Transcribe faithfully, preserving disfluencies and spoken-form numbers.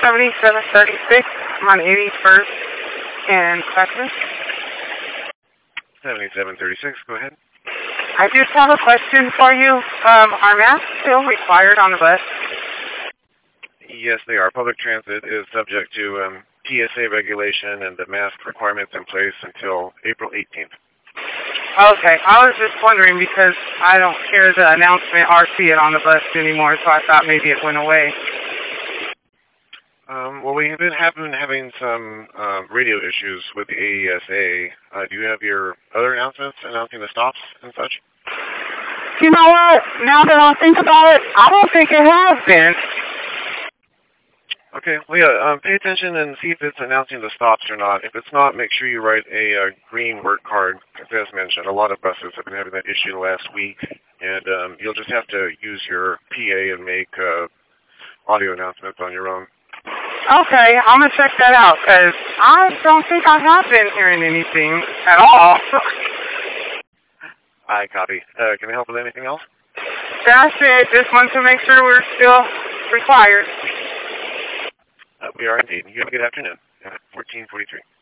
seventy-seven thirty-six. I'm on eighty-first in Texas. seventy-seven thirty-six, go ahead. I just have a question for you. Um, are masks still required on the bus? Yes, they are. Public transit is subject to um, T S A regulation and the mask requirements in place until April eighteenth. Okay, I was just wondering because I don't hear the announcement or see it on the bus anymore, so I thought maybe it went away. Um, well, we have been, have been having some uh, radio issues with the A E S A. Uh, do you have your other announcements announcing the stops and such? You know what? Now that I think about it, I don't think it has been. Okay, well, yeah, um, pay attention and see if it's announcing the stops or not. If it's not, make sure you write a uh, green work card. As mentioned, a lot of buses have been having that issue last week, and um, you'll just have to use your P A and make uh, audio announcements on your own. Okay, I'm going to check that out, because I don't think I have been hearing anything at all. I copy. Uh, can I help with anything else? That's it. Just wanted to make sure we're still required. Uh, we are indeed. You have a good afternoon. fourteen forty-three.